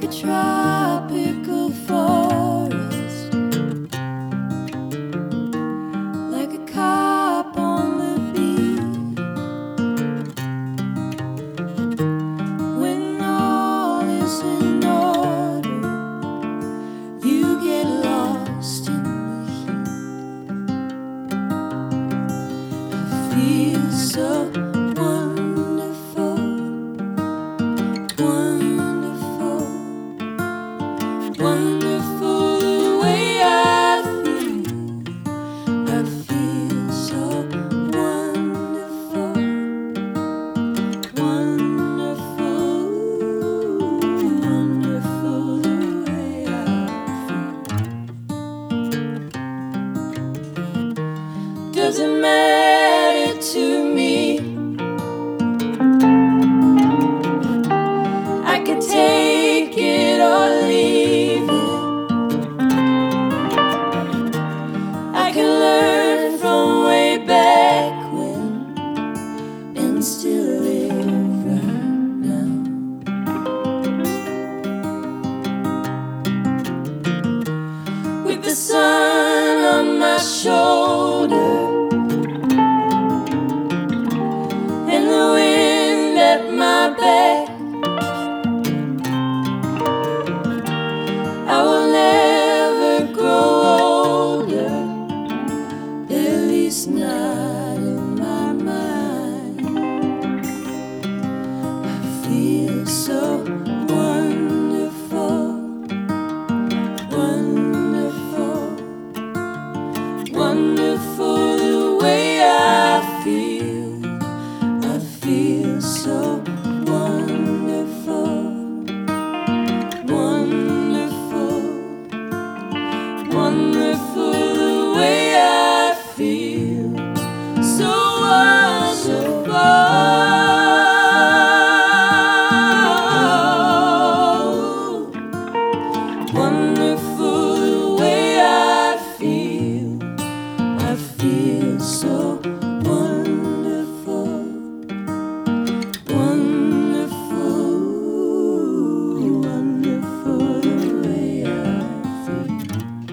a tropical forest, like a cop on the beat. When all is in order, you get lost in the heat. I feel so wonderful, wonderful, wonderful the way I feel. I feel so wonderful, wonderful, wonderful the way I feel. Doesn't matter to me. I can take it or leave it. I can learn from way back when and still live right now. With the sun on my shoulder and the wind at my back, I will never grow older, at least not in my mind. I feel so wonderful, wonderful, wonderful the way I feel. I feel so wonderful, wonderful, wonderful the way I feel. So wonderful, wonderful the way I feel. I feel so wonderful, wonderful, wonderful the way I feel.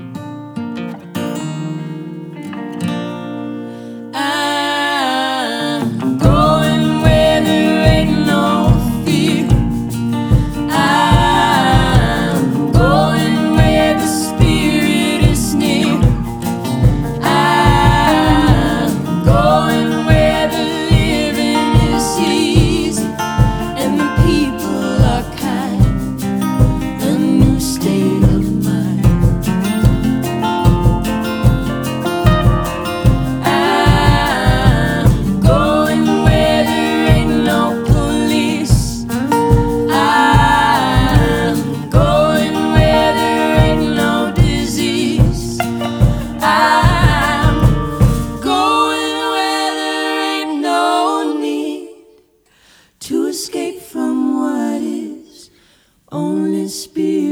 I'm going where there ain't no fear. I'm going where the Spirit is near. I'm going where the living is easy and the people are kind. A new state of mind. I'm going where there ain't no police. I'm going where there ain't no disease. I'm going where there ain't no need to escape from what is, only spirit.